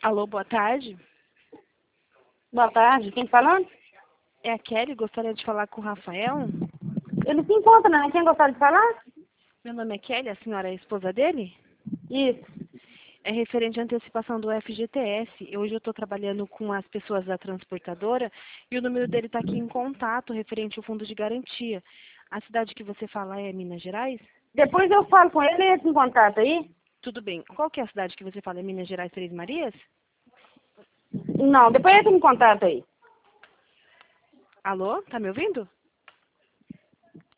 Alô, boa tarde. Boa tarde, quem tá falando? É a Kelly, gostaria de falar com o Rafael. Ele se encontra, né? Quem gostaria de falar? Meu nome é Kelly, a senhora é a esposa dele? Isso. É referente à antecipação do FGTS. Hoje eu estou trabalhando com as pessoas da transportadora e o número dele está aqui em contato, referente ao fundo de garantia. A cidade que você fala é Minas Gerais? Depois eu falo com ele e entra em contato aí. Tudo bem. Qual que é a cidade que você fala? É Minas Gerais, Três Marias? Não, depois entra em contato aí. Alô, tá me ouvindo?